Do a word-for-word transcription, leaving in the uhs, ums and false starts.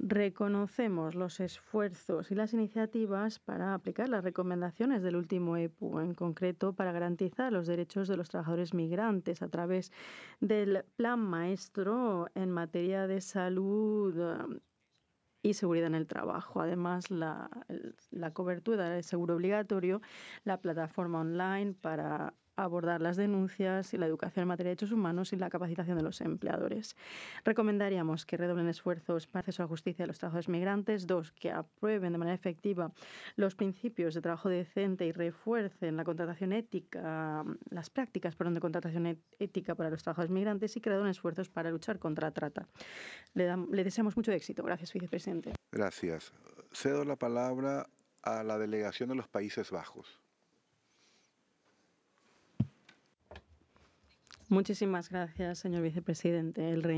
Reconocemos los esfuerzos y las iniciativas para aplicar las recomendaciones del último E P U, en concreto para garantizar los derechos de los trabajadores migrantes a través del Plan Maestro en materia de salud eh, y seguridad en el trabajo. Además, la, el- la cobertura del seguro obligatorio, la plataforma online para abordar las denuncias y la educación en materia de derechos humanos y la capacitación de los empleadores. Recomendaríamos que redoblen esfuerzos para el acceso a la justicia de los trabajadores migrantes. Dos, que aprueben de manera efectiva los principios de trabajo decente y refuercen la contratación ética, las prácticas perdón, de contratación et- ética para los trabajadores migrantes y que redoblen esfuerzos para luchar contra la trata. Le, dam- le deseamos mucho éxito. Gracias, vicepresidente. Gracias. Cedo la palabra a la delegación de los Países Bajos. Muchísimas gracias, señor vicepresidente. El